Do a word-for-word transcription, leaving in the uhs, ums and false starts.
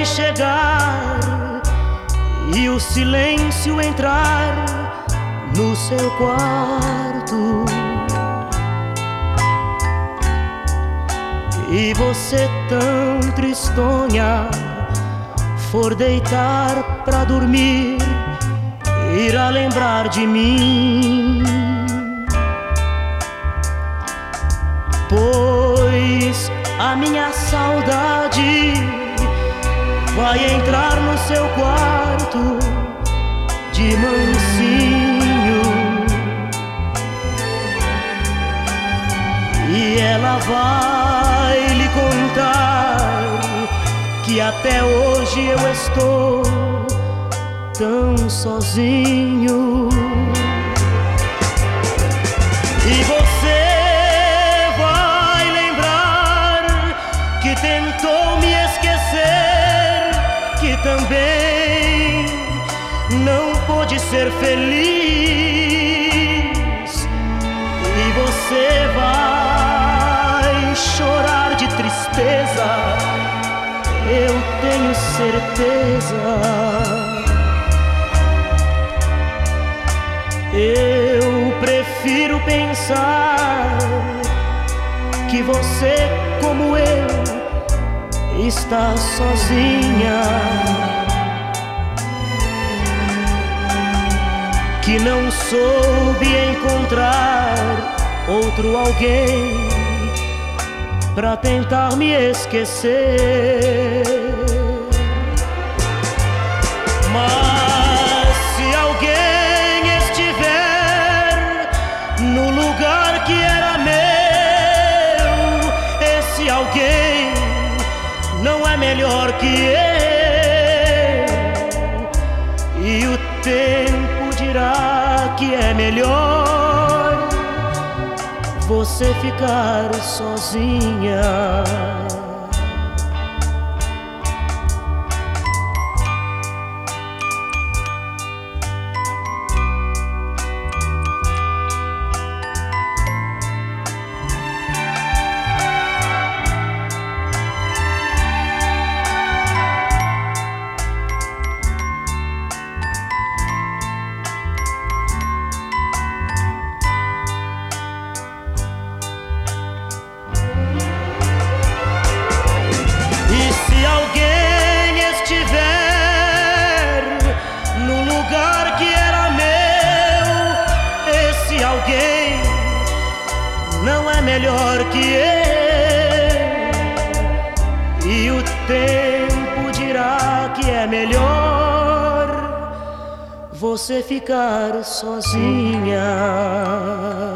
noite chegar e o silêncio entrar no seu quarto, e você tão tristonha for deitar pra dormir, irá lembrar de mim, pois a minha saudade vai entrar no seu quarto de mansinho, e ela vai lhe contar que até hoje eu estou tão sozinho. E você vai lembrar que tentou me esquecer, que também não pôde ser feliz. E você vai chorar de tristeza, eu tenho certeza. Eu prefiro pensar que você, como eu, está sozinha, que não soube encontrar outro alguém pra tentar me esquecer. Mas se alguém estiver no lugar que era meu, esse alguém não é melhor que eu, e o tempo dirá que é melhor você ficar sozinha. Alguém não é melhor que eu, e o tempo dirá que é melhor você ficar sozinha.